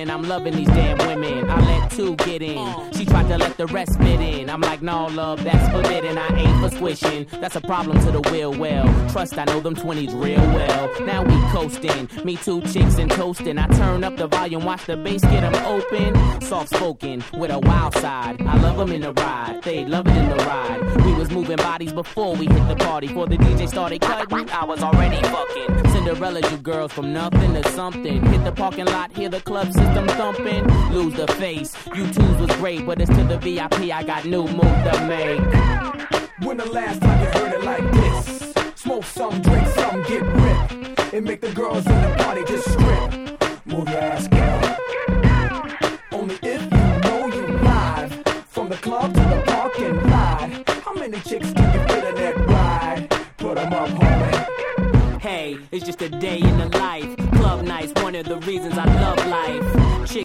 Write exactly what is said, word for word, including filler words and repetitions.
man, I'm loving these damn women. I let two get in. She tried to let the rest fit in. I'm like, no, love, that's forbidden. I ain't for squishing. That's a problem to the will, well. Trust, I know them twenties real well. Now we coasting. Me two chicks and toasting. I turn up the volume, watch the bass get them open. Soft spoken with a wild side. I love them in the ride. They love it in the ride. We was moving bodies before we hit the party. Before the D J started cutting, I was already fucking. Cinderella, you girls from nothing to something. Hit the parking lot, hear the club system thumping. Lose the face. You twos was great, but it's to the V I P. I got new move to make. When the last time you heard it like this? Smoke some, drink some, get ripped. And make the girls in the party just strip. Move your ass, girl. Only if you know you live. From the club to the parking lot. How many chicks can you fit in that ride? Put them up, homie. Hey, it's just a day in the life. Club nights, one of the reasons I love life.